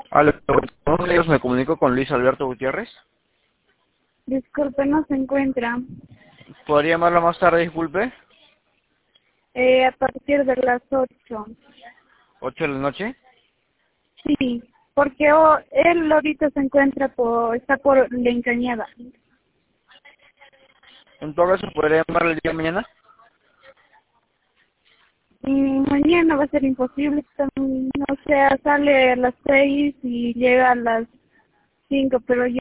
Aló, buenos días, me comunico con Luis Alberto Gutiérrez. Disculpe, no se encuentra. ¿Podría llamarla más tarde, disculpe? A partir de las 8. 8 de la noche. Sí, porque él ahorita se encuentra está por La Encañada. En todo caso, ¿podría llamarle el día de mañana? Mañana va a ser imposible. No sé, sale a las 6 y llega a las 5, pero yo